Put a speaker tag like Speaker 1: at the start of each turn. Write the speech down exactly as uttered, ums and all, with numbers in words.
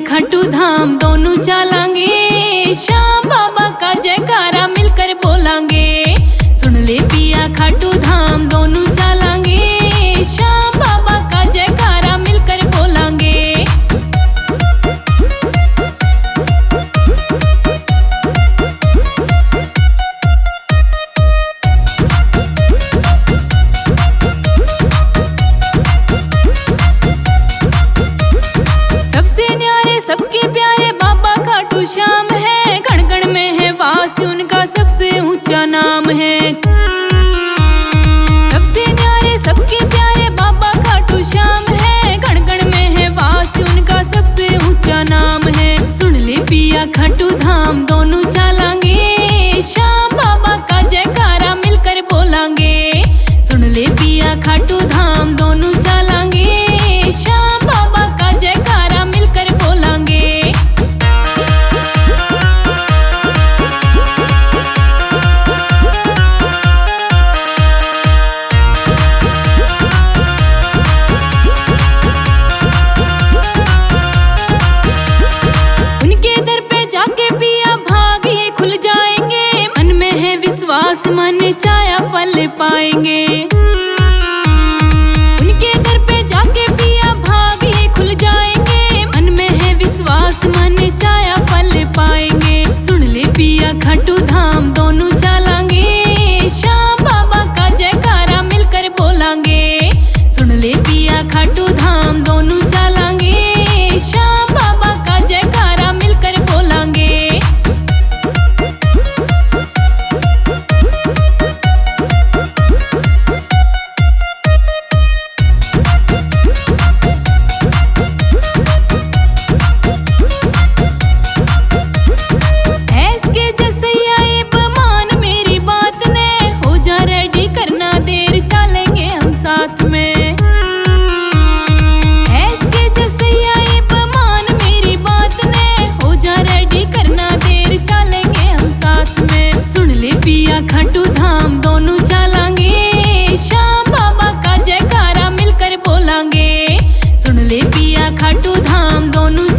Speaker 1: खाटू धाम दोनों चलांगे, श्याम बाबा का जयकारा मिलकर बोलांगे। सुन ले पिया खाटू धाम दोनों चलांगे, श्याम बाबा का जयकारा मिलकर बोलांगे। सबके प्यारे बाबा खाटू श्याम है, कण कण में है वास उनका सबसे ऊंचा नाम है। सबसे न्यारे सबके प्यारे बाबा खाटू श्याम है, कण कण में है वास उनका सबसे ऊंचा नाम है। सुन ले पिया खाटू धाम दोनों चलांगे, श्याम बाबा का जयकारा मिलकर बोलांगे। सुन ले पिया खाटू धाम दोनों चलांगे, श्याम बाबा का जयकारा मिलकर बोलांगे। उनके दर पे जाके पिया भाग ये खुल जाएंगे, मन में है विश्वास मन चाया फल पाएंगे। उनके दर पे जाके पिया भाग ये खुल जाएंगे, मन में है विश्वास मन चाया फल पाएंगे। सुन ले पिया खाटू धाम दोनों चलांगे, श्याम बाबा का जयकारा मिलकर बोलांगे। सुन ले पिया खाटू धाम दोनों चलांगे, श्याम बाबा का जयकारा मिलकर बोलांगे। ऐसके जसैया ये बमान मेरी बात ने, हो जा रेडी करना देर चलेंगे हम साथ में। ऐसके जसैया ये बमान मेरी बात ने, हो जा रेडी करना देर चलेंगे हम साथ में। सुन ले पिया खाटू धाम दोनों चलांगे, श्याम बाबा का जयकारा मिलकर बोलांगे। सुन ले पिया खाटू धाम दोनों